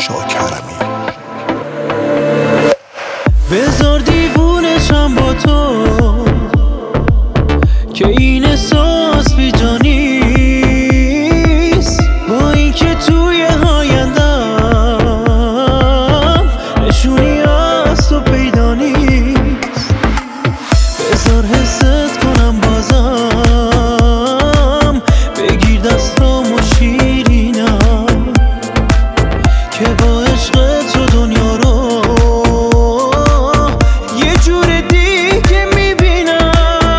شاکرمی. بذار دیوونشم با تو که این احساس بیجا نیست، با اینکه توی آیندم نشونی از تو پیدا نیست. بذار حست کنم بازم، بگیر دستامو شیرینم که با عشق تو دنیا رو یه جور دیگه میبینم.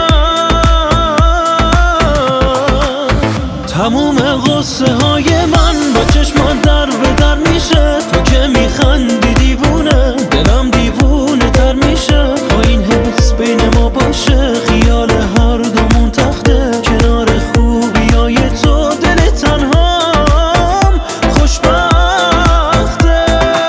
تموم غصه های من با چشمان در به در میشه، تو که میخندی دیوونه دلم دیوونه تر میشه. با این حس بین ما باشه خیال هر دومون تخته، کنار خوبی های تو دل تنهام خوشبخته.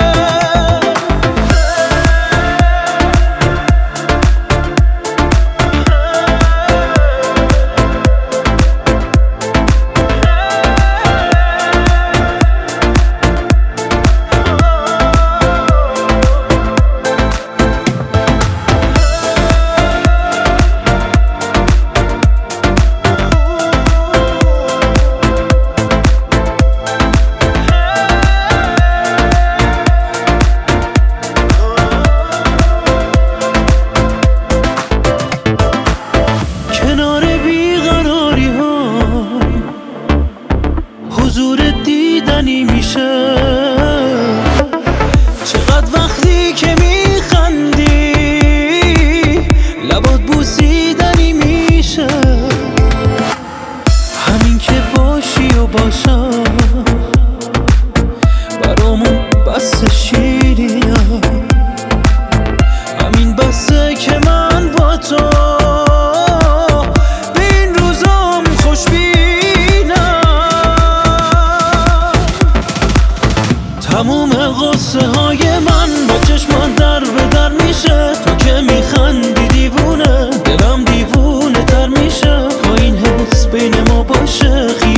حضور دیدنی میشه چقدر وقتی که میخندی، لبات بوسیدنی میشه. همین که باشی و باشم برامون بس شیرینه، همین بسه که من با تو به این روزام خوشبینم. تموم غصه های من با چشمان در به در میشه، تو که میخندی دیوونه دلم دیوونه تر میشه. با این حس بین ما باشه